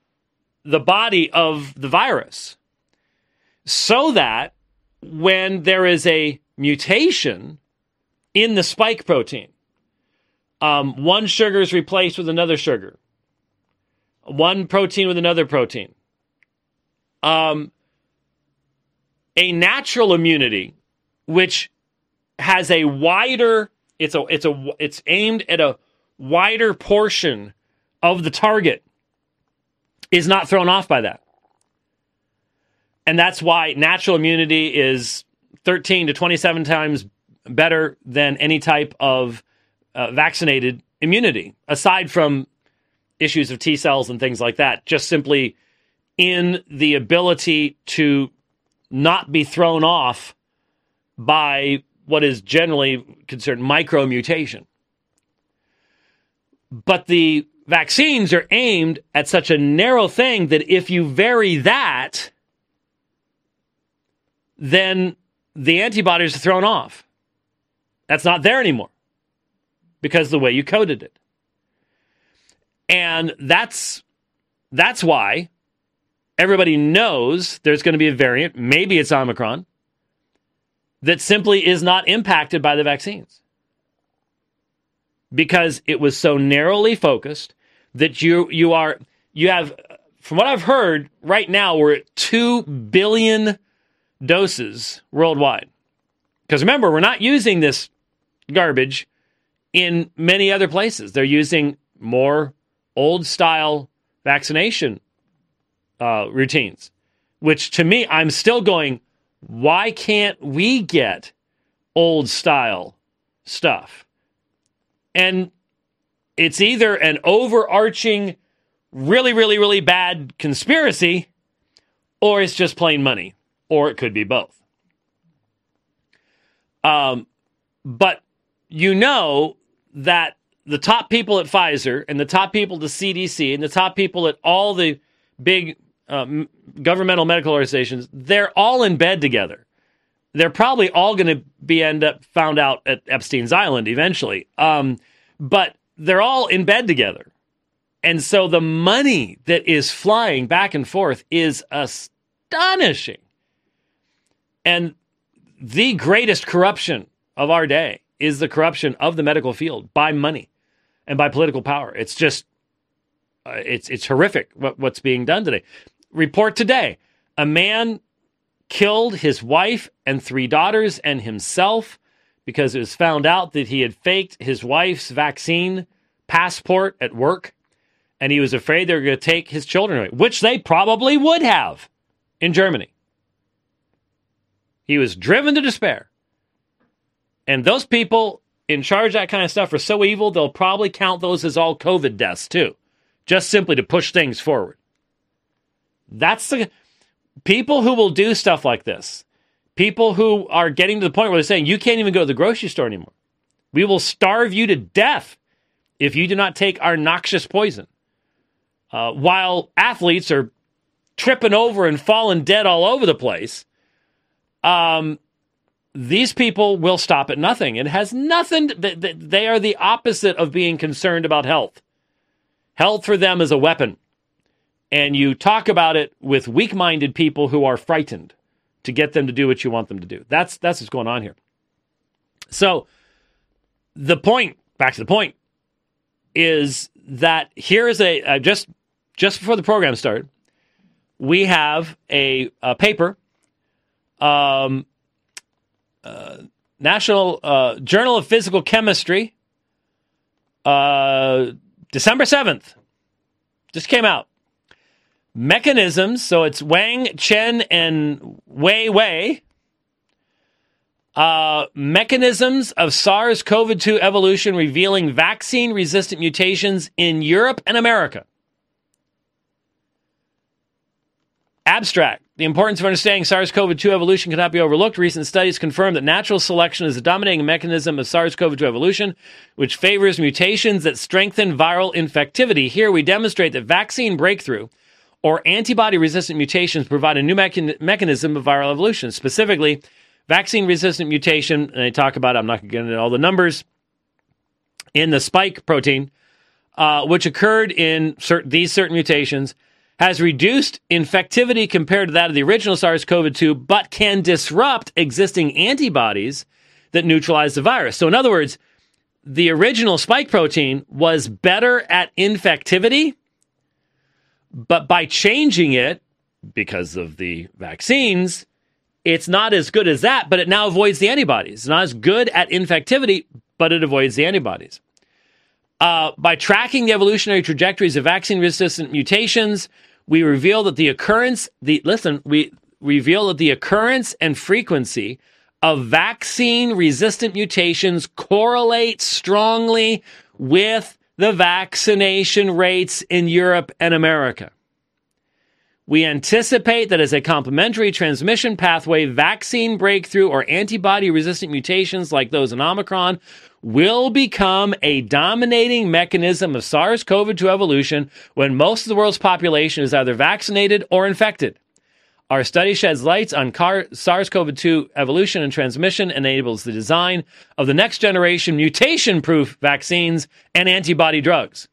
the body of the virus so that when there is a mutation in the spike protein, um, one sugar is replaced with another sugar, one protein with another protein. Um, a natural immunity, which has a wider, it's a, it's a, it's aimed at a wider portion of the target, is not thrown off by that. And that's why natural immunity is thirteen to twenty-seven times better than any type of uh, vaccinated immunity, aside from issues of T cells and things like that, just simply in the ability to not be thrown off by what is generally considered micromutation. But the vaccines are aimed at such a narrow thing that if you vary that, then the antibodies are thrown off. That's not there anymore because of the way you coded it. And that's that's why everybody knows there's going to be a variant, maybe it's Omicron, that simply is not impacted by the vaccines. Because it was so narrowly focused that you you are you have, from what I've heard, right now we're at two billion doses worldwide. Because remember, we're not using this garbage in many other places. They're using more old-style vaccination uh, routines, which to me, I'm still going, why can't we get old-style stuff? And it's either an overarching, really, really, really bad conspiracy, or it's just plain money, or it could be both. Um, but you know that the top people at Pfizer and the top people at the C D C and the top people at all the big um, governmental medical organizations, they're all in bed together. They're probably all going to be end up found out at Epstein's Island eventually. Um, but they're all in bed together. And so the money that is flying back and forth is astonishing. And the greatest corruption of our day is the corruption of the medical field by money and by political power. It's just, uh, it's it's horrific what, what's being done today. Report today, a man killed his wife and three daughters and himself because it was found out that he had faked his wife's vaccine passport at work, and he was afraid they were going to take his children away, which they probably would have in Germany. He was driven to despair. And those people in charge of that kind of stuff are so evil, they'll probably count those as all COVID deaths, too, just simply to push things forward. That's the people who will do stuff like this. People who are getting to the point where they're saying, you can't even go to the grocery store anymore. We will starve you to death if you do not take our noxious poison. Uh, while athletes are tripping over and falling dead all over the place, um, these people will stop at nothing. It has nothing, to, they are the opposite of being concerned about health. Health for them is a weapon. And you talk about it with weak-minded people who are frightened to get them to do what you want them to do. That's that's what's going on here. So the point, back to the point, is that here is a, uh, just, just before the program started, we have a, a paper, um, uh, National uh, Journal of Physical Chemistry, uh, December seventh, just came out. Mechanisms, so it's Wang, Chen, and Wei Wei. Uh, mechanisms of SARS-C o V two evolution revealing vaccine-resistant mutations in Europe and America. Abstract. The importance of understanding SARS-C o V two evolution cannot be overlooked. Recent studies confirm that natural selection is the dominating mechanism of SARS-C o V two evolution, which favors mutations that strengthen viral infectivity. Here we demonstrate that vaccine breakthrough or antibody-resistant mutations provide a new mechan- mechanism of viral evolution. Specifically, vaccine-resistant mutation, and I talk about, I'm not going to get into all the numbers, in the spike protein, uh, which occurred in cert- these certain mutations, has reduced infectivity compared to that of the original SARS-C o V two, but can disrupt existing antibodies that neutralize the virus. So in other words, the original spike protein was better at infectivity, but by changing it, because of the vaccines, it's not as good as that, but it now avoids the antibodies. It's not as good at infectivity, but it avoids the antibodies. Uh, by tracking the evolutionary trajectories of vaccine-resistant mutations, we reveal that the occurrence, the listen, we reveal that the occurrence and frequency of vaccine-resistant mutations correlate strongly with the vaccination rates in Europe and America. We anticipate that as a complementary transmission pathway, vaccine breakthrough or antibody-resistant mutations like those in Omicron will become a dominating mechanism of SARS-C o V two evolution when most of the world's population is either vaccinated or infected. Our study sheds lights on SARS-C o V two evolution and transmission, enables the design of the next generation mutation-proof vaccines and antibody drugs.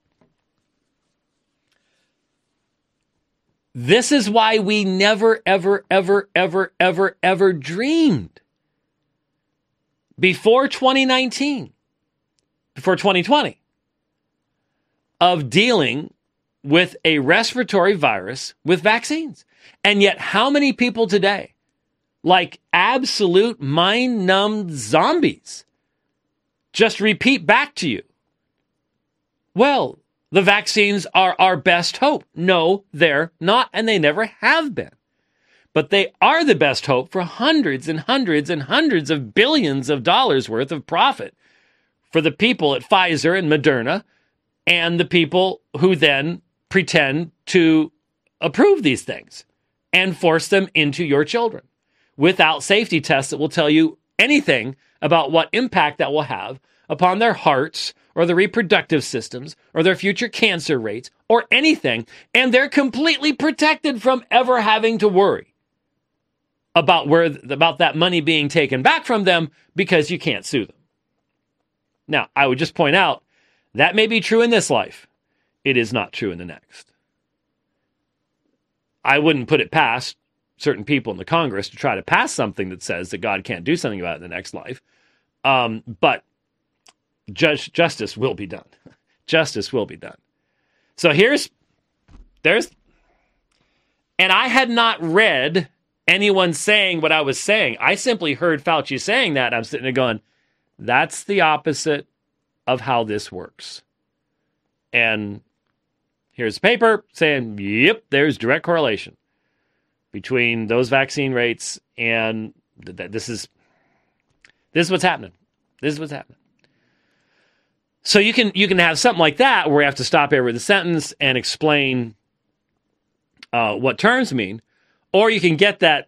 This is why we never, ever, ever, ever, ever, ever dreamed before twenty nineteen, before twenty twenty, of dealing with a respiratory virus with vaccines. And yet, how many people today, like absolute mind-numbed zombies, just repeat back to you, well, the vaccines are our best hope. No, they're not, and they never have been. But they are the best hope for hundreds and hundreds and hundreds of billions of dollars worth of profit for the people at Pfizer and Moderna and the people who then pretend to approve these things and force them into your children without safety tests that will tell you anything about what impact that will have upon their hearts or the reproductive systems, or their future cancer rates, or anything, and they're completely protected from ever having to worry about where about that money being taken back from them because you can't sue them. Now, I would just point out, that may be true in this life. It is not true in the next. I wouldn't put it past certain people in the Congress to try to pass something that says that God can't do something about it in the next life. Um, but Judge, justice will be done. Justice will be done. So here's, there's, and I had not read anyone saying what I was saying. I simply heard Fauci saying that. I'm sitting there going, that's the opposite of how this works. And here's a paper saying, yep, there's direct correlation between those vaccine rates and th- this is, this is what's happening. This is what's happening. So you can you can have something like that where you have to stop every sentence and explain uh, what terms mean, or you can get that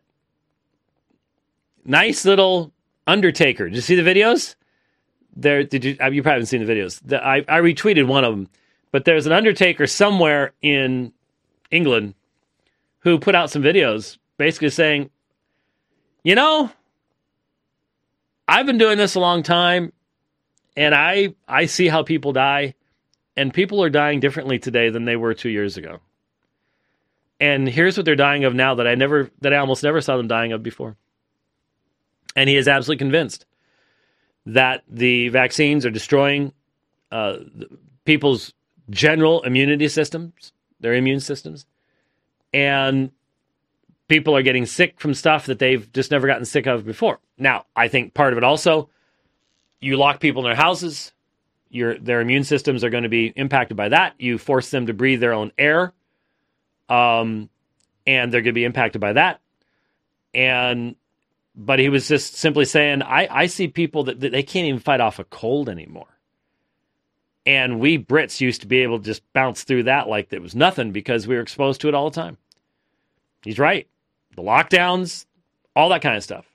nice little Undertaker. Did you see the videos? There, did you? You probably haven't seen the videos. The, I I retweeted one of them, but there's an Undertaker somewhere in England who put out some videos basically saying, you know, I've been doing this a long time. And I, I see how people die, and people are dying differently today than they were two years ago. And here's what they're dying of now that I never, that I almost never saw them dying of before. And he is absolutely convinced that the vaccines are destroying uh, people's general immunity systems, their immune systems, and people are getting sick from stuff that they've just never gotten sick of before. Now, I think part of it also, you lock people in their houses, your their immune systems are going to be impacted by that. You force them to breathe their own air, um, and they're going to be impacted by that. And but he was just simply saying, I, I see people that, that they can't even fight off a cold anymore. And we Brits used to be able to just bounce through that like it was nothing because we were exposed to it all the time. He's right. The lockdowns, all that kind of stuff.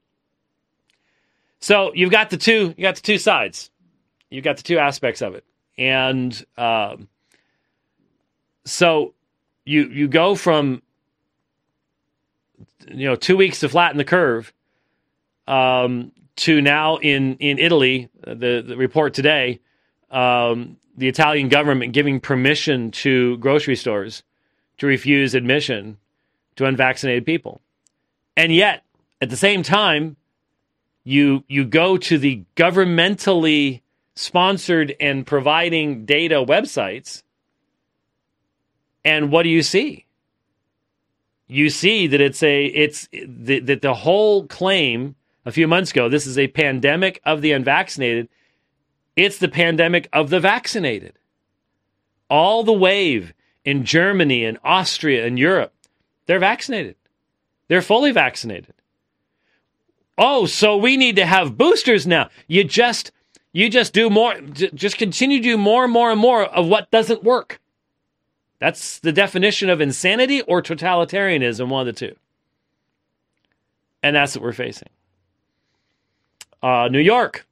So you've got the two, you got the two sides. You've got the two aspects of it. And um, so you you go from, you know, two weeks to flatten the curve um, to now in, in Italy, the, the report today, um, the Italian government giving permission to grocery stores to refuse admission to unvaccinated people. And yet, at the same time, you you go to the governmentally sponsored and providing data websites, and what do you see? You see that it's a it's the, that the whole claim a few months ago, this is a pandemic of the unvaccinated. It's the pandemic of the vaccinated. All the wave in Germany and Austria and Europe, they're vaccinated. They're fully vaccinated. Oh, so we need to have boosters now. You just you just do more, just continue to do more and more and more of what doesn't work. That's the definition of insanity or totalitarianism, one of the two. And that's what we're facing. Uh, New York.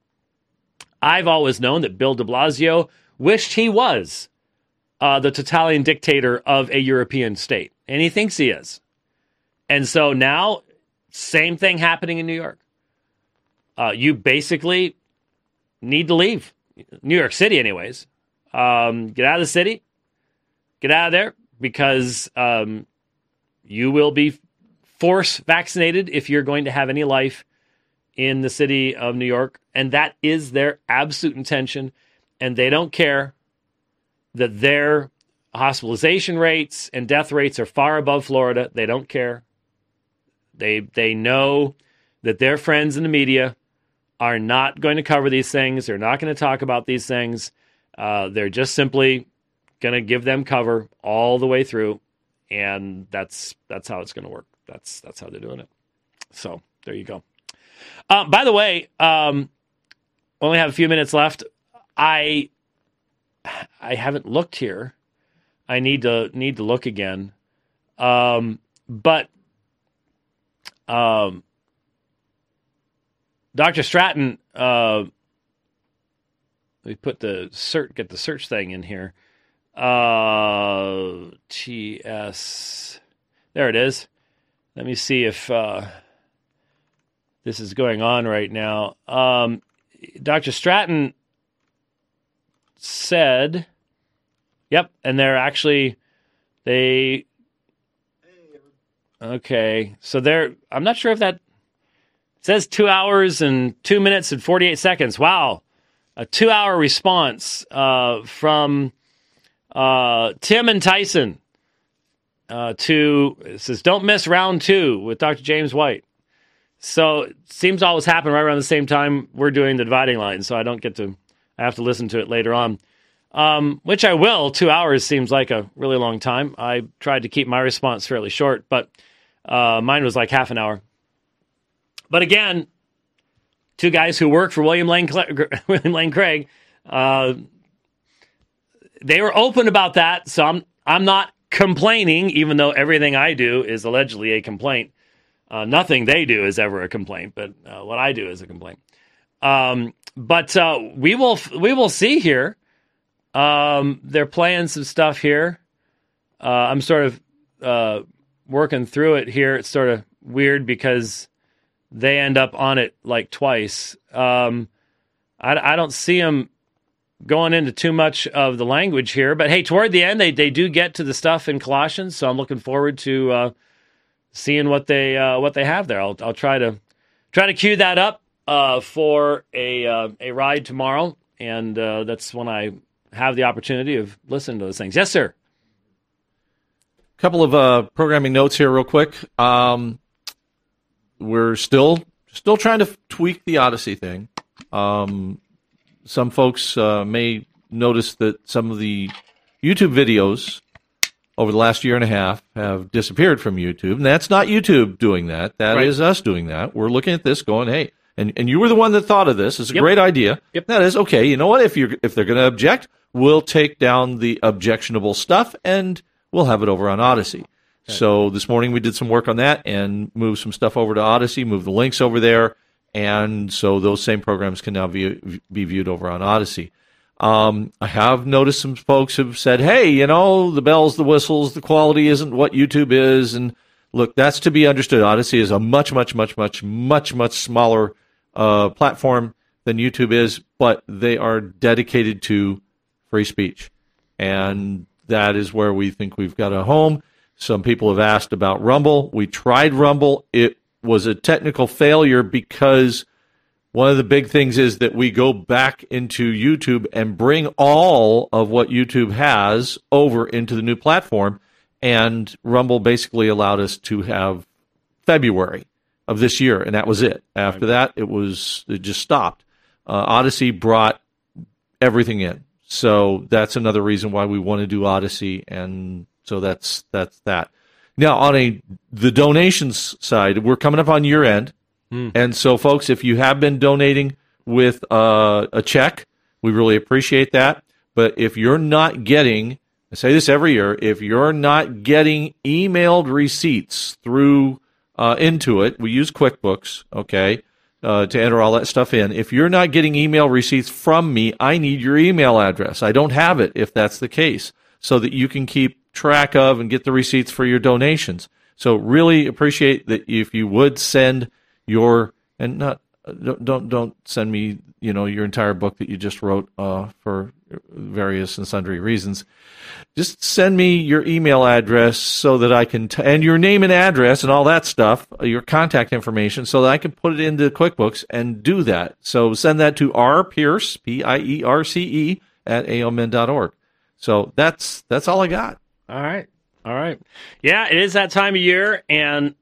I've always known that Bill de Blasio wished he was uh, the totalitarian dictator of a European state. And he thinks he is. And so now, same thing happening in New York. Uh, you basically need to leave. New York City, anyways. Um, get out of the city. Get out of there, because um, you will be force vaccinated if you're going to have any life in the city of New York. And that is their absolute intention. And they don't care that their hospitalization rates and death rates are far above Florida. They don't care. They they know that their friends in the media are not going to cover these things. They're not going to talk about these things. Uh, they're just simply going to give them cover all the way through, and that's that's how it's going to work. That's that's how they're doing it. So there you go. Uh, by the way, um, only have a few minutes left. I I haven't looked here. I need to need to look again. Um, but um, Doctor Stratton, uh, we put the search get the search thing in here. Uh, T S. There it is. Let me see if uh, this is going on right now. Um, Doctor Stratton said, yep, and they're actually, they, okay, so they're, I'm not sure if that, it says two hours and two minutes and forty-eight seconds. Wow. A two-hour response uh, from Uh, Tim and Tyson uh, to, it says, don't miss round two with Doctor James White. So it seems all was happening right around the same time we're doing the dividing line, so I don't get to, I have to listen to it later on, um, which I will. Two hours seems like a really long time. I tried to keep my response fairly short, but uh, mine was like half an hour. But again, two guys who work for William Lane, William Lane Craig, uh, they were open about that, so I'm I'm not complaining, even though everything I do is allegedly a complaint. Uh, nothing they do is ever a complaint, but uh, what I do is a complaint. Um, but uh, we will we will see here. Um, they're playing some stuff here. Uh, I'm sort of uh, working through it here. It's sort of weird because they end up on it like twice. Um, I, I don't see them going into too much of the language here, but hey, toward the end, they, they do get to the stuff in Colossians, so I'm looking forward to uh, seeing what they uh, what they have there. I'll I'll try to try to cue that up uh, for a uh, a ride tomorrow, and uh, that's when I have the opportunity of listening to those things. Yes, sir. A couple of uh, programming notes here, real quick. Um, we're still still trying to tweak the Odyssey thing. Um, Some folks uh, may notice that some of the YouTube videos over the last year and a half have disappeared from YouTube. And that's not YouTube doing that. That Right. is us doing that. We're looking at this going, hey, and, and you were the one that thought of this. It's a Yep. great idea. Yep. That is, okay, you know what? If you're if they're going to object, we'll take down the objectionable stuff and we'll have it over on Odyssey. Okay. So this morning we did some work on that and moved some stuff over to Odyssey, moved the links over there. And so those same programs can now be, be viewed over on Odyssey. Um, I have noticed some folks have said, hey, you know, the bells, the whistles, the quality isn't what YouTube is. And look, that's to be understood. Odyssey is a much, much, much, much, much, much smaller uh, platform than YouTube is, but they are dedicated to free speech. And that is where we think we've got a home. Some people have asked about Rumble. We tried Rumble. It was a technical failure because one of the big things is that we go back into YouTube and bring all of what YouTube has over into the new platform. And Rumble basically allowed us to have February of this year, and that was it. After that, it was it just stopped. Uh, Odyssey brought everything in. So that's another reason why we want to do Odyssey, and so that's that's that. Now, on a the donations side, we're coming up on year end, mm. and so folks, if you have been donating with uh, a check, we really appreciate that. But if you're not getting, I say this every year, if you're not getting emailed receipts through uh, Intuit, we use QuickBooks, okay, uh, to enter all that stuff in. If you're not getting email receipts from me, I need your email address. I don't have it if that's the case, so that you can keep track of and get the receipts for your donations. So really appreciate that if you would send your, and not don't don't, don't send me, you know, your entire book that you just wrote uh, for various and sundry reasons. Just send me your email address so that I can, t- and your name and address and all that stuff, your contact information, so that I can put it into QuickBooks and do that. So send that to R Pierce, P I E R C E, at A O M N dot org. So that's that's all I got. All right. All right. Yeah, it is that time of year, and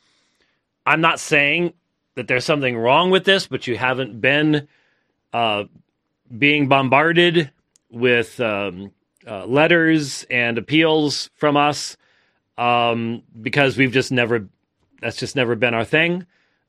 I'm not saying that there's something wrong with this, but you haven't been uh, being bombarded with um, uh, letters and appeals from us um, because we've just never, that's just never been our thing.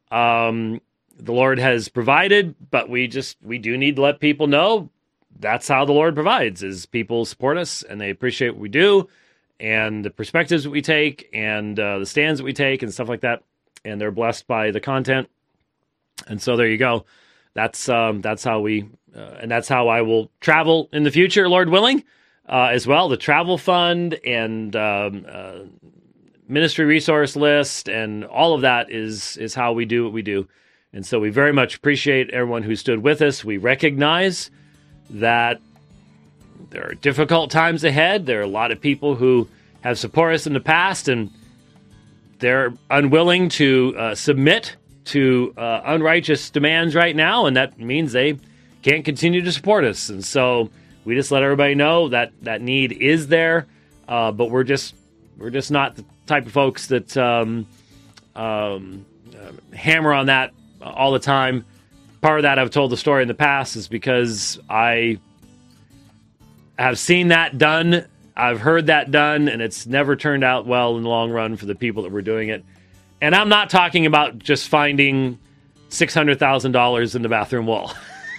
Um, the Lord has provided, but we just, we do need to let people know that's how the Lord provides, is people support us and they appreciate what we do and the perspectives that we take and uh, the stands that we take and stuff like that. And they're blessed by the content. And so there you go. That's um, that's how we, uh, and that's how I will travel in the future, Lord willing, uh, as well. The travel fund and um, uh, ministry resource list and all of that is is how we do what we do. And so we very much appreciate everyone who stood with us. We recognize that there are difficult times ahead. There are a lot of people who have supported us in the past, and they're unwilling to uh, submit to uh, unrighteous demands right now, and that means they can't continue to support us. And so we just let everybody know that that need is there, uh, but we're just we're just not the type of folks that um, um, uh, hammer on that all the time. Part of that, I've told the story in the past, is because I have seen that done. I've heard that done, and it's never turned out well in the long run for the people that were doing it. And I'm not talking about just finding six hundred thousand dollars in the bathroom wall.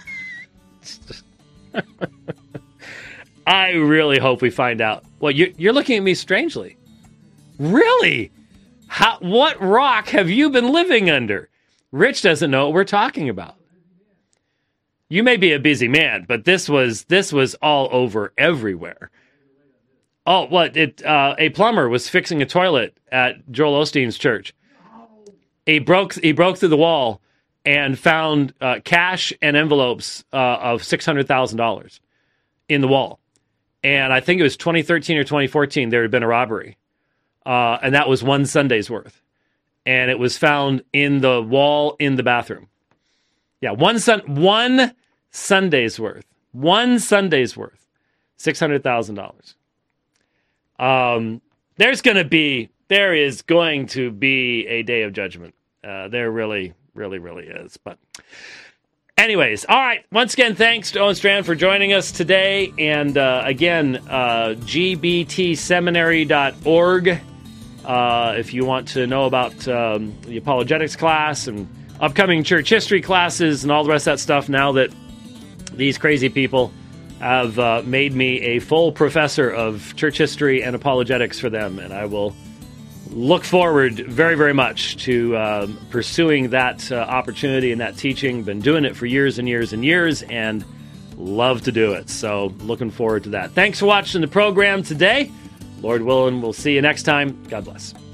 I really hope we find out. Well, you're, you're looking at me strangely. Really? How, what rock have you been living under? Rich doesn't know what we're talking about. You may be a busy man, but this was this was all over everywhere. Oh, what? It uh, a plumber was fixing a toilet at Joel Osteen's church. He broke he broke through the wall and found uh, cash and envelopes uh, of six hundred thousand dollars in the wall. And I think it was twenty thirteen or twenty fourteen. There had been a robbery, uh, and that was one Sunday's worth. And it was found in the wall in the bathroom. Yeah, one sun one Sunday's worth, one Sunday's worth, six hundred thousand dollars. Um, there's going to be, there is going to be a day of judgment. Uh, there really, really, really is. But anyways, all right. Once again, thanks to Owen Strand for joining us today. And uh, again, uh, G B T seminary dot org uh, if you want to know about um, the apologetics class and upcoming church history classes and all the rest of that stuff, now that these crazy people have uh, made me a full professor of church history and apologetics for them. And I will look forward very, very much to uh, pursuing that uh, opportunity and that teaching. Been doing it for years and years and years, and love to do it. So looking forward to that. Thanks for watching the program today. Lord willing, we'll see you next time. God bless.